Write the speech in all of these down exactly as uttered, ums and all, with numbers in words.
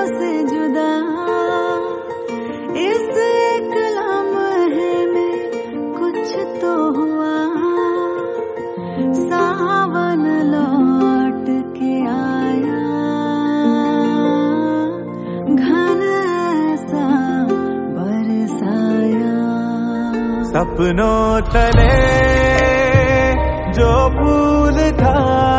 से जुदा इस एक लम्हे में कुछ तो हुआ। सावन लौट के आया, घन ऐसा बरसाया। सपनों तले जो फूल था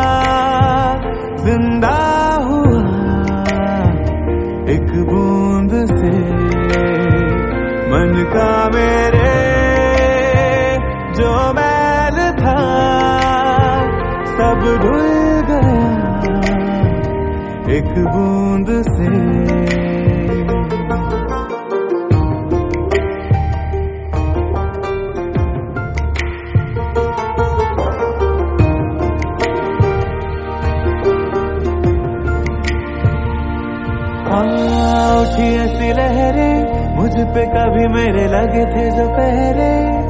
जिंदा हुआ एक बूंद से। मन का मेरे जो मैल था सब धुल गया एक बूंद से। उठी ऐसी लहरें मुझ पे कभी मेरे लगे थे जो पहरे।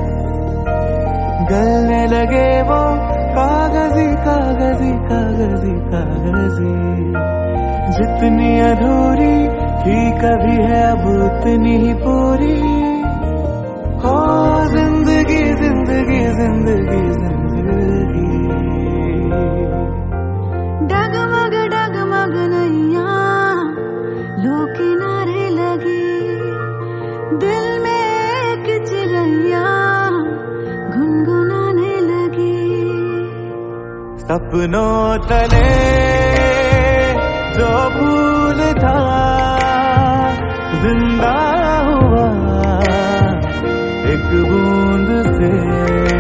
गलने लगे वो कागजी कागजी कागजी कागजी। जितनी अधूरी थी कभी है अब उतनी ही पूरी। हो जिंदगी जिंदगी जिंदगी जिंदगी। डगमग डगमग नैया लो किनारे लगी। दिल में एक चिड़ैया गुनगुनाने लगी। सपनों तले जो फूल था जिंदा हुआ एक बूंद से।